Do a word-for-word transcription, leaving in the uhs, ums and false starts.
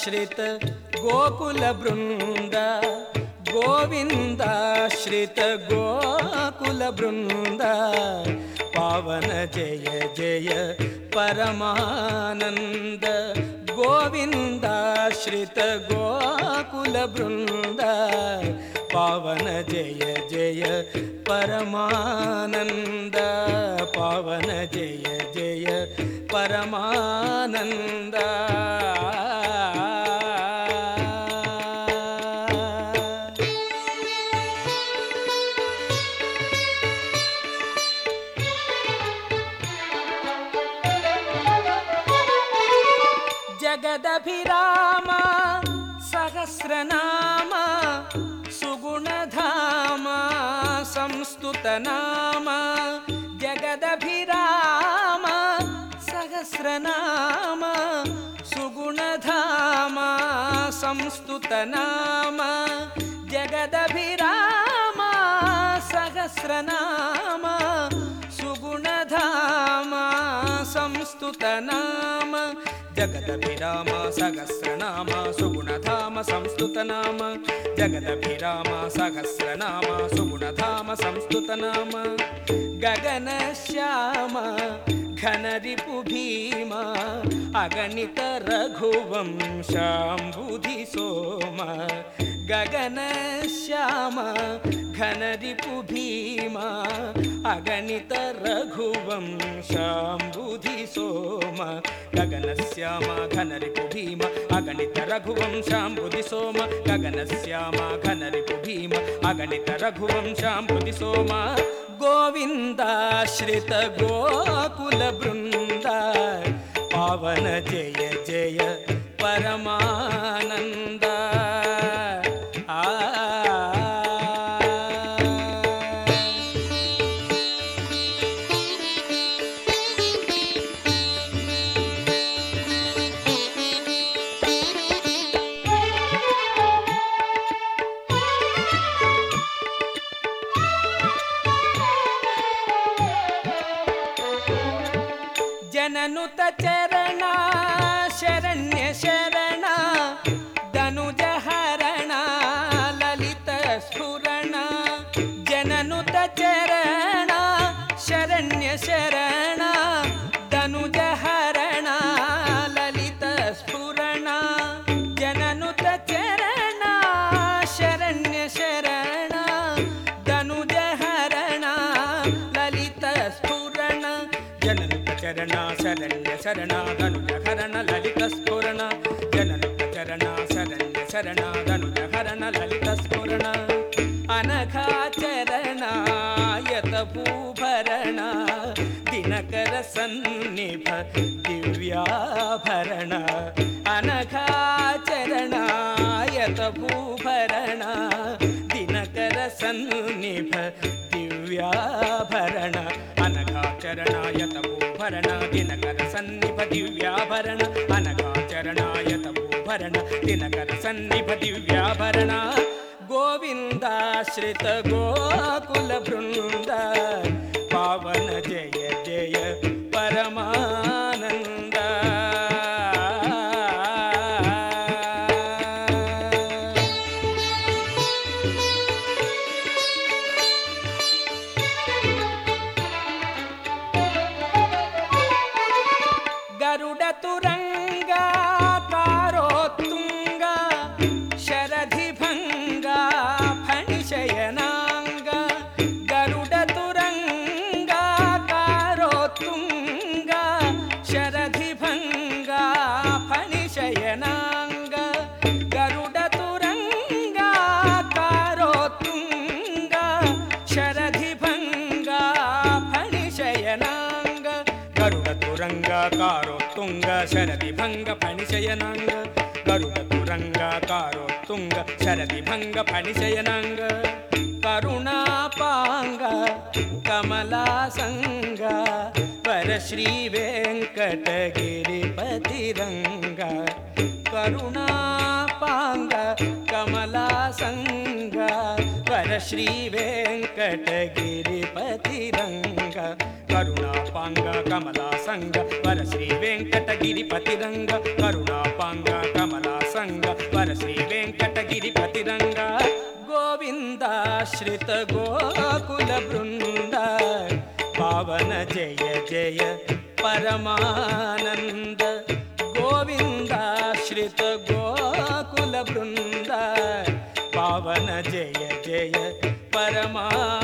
गोविन्दाश्रित गोकुलवृन्द गोविन्दाश्रित गोकुलवृन्द पावन जय जय परमानन्द गोविन्दाश्रित गोकुलवृन्द पावन जय जय परमानन्द पावन जय जय परमानन्द जगदभिराम सहस्रनाम सुगुणधाम संस्तुतनाम जगदभिराम सहस्रनाम सुगुणधाम संस्तुतनाम जगदभिराम सहस्रनाम सुगुणधाम संस्तुतनाम जगदभिराम सहस्रनाम सुगुणधाम संस्तुतनाम जगदभिराम सहस्रनाम सुगुणधाम संस्तुतनाम गगनश्याम घनरिपु भीम अगणित रघुवंशाम्बुधि सोम गगनश्याम घनरिपु भीम अगणित रघुवंशाम्बुधि सोम गगनश्याम घनरिपु भीम अगणित रघुवंशाम्बुधि सोम गगनश्याम घनरिपु भीम अगणित रघुवंशाम्बुधि सोम गोविन्दाश्रित गोकुलवृन्द पावन जय जय परमानन्द जननुत चरण शरण्य शरण धनुज हरण ललित स्फुरण जननुत चरण शरण्य शरण धनुज हरण ललित स्फुरण जननुत चरण शरण्य शरण धनुज हरण ललित स्फुरण जननुत चरण शरण्य शरण धनुज हरण ललित स्फुरण जननुत चरण शरण्य शरण धनुज हरण ललित स्फुरण अनघा चरण यत भूभरण दिनकर सन्निभ दिव्याभरण अनघा चरण यत भूभरण दिनकर सन्निभ दिव्याभरण अनघा चरण यत भूभरण दिनकर सन्निभ दिव्याभरण अनघा चरण यत भूभरण दिनकर सन्निभ दिव्याभरण गोविन्दाश्रित गोकुलवृन्द पावन जय जय परमानन्द गरुड तुरंग कारोत्तुंग शरधि भंग फणिशयनांग गरुड तुरंग कारोत्तुंग शरधि भंग फणिशयनांग गरुड तुरंग कारोत्तुंग शरधि भंग फणिशयनांग गरुड तुरंग कारोत्तुंग शरदि भंग फणिशयनांग गरुड तुरंग कारोत्तुंग शरदि भंग फणिशयनांग करुणापांग कमलासंग वर श्री वेंकटगिरिपति रंग करुणापांग పాంగ కమలాసంగ వర శ్రీ వెంకటగిరిపతి రంగ కరుణాపాంగ కమలాసంగ వర శ్రీ వెంకటగిరిపతి రంగ కరుణాపాంగ కమలాసంగ వర శ్రీ వెంకటగిరిపతి రంగ గోవిందాశ్రిత గోకుల బృంద పావన జయ జయ పరమానంద గోవిందాశ్రిత గోకుల బృంద పావన జయ జయ పరమానంద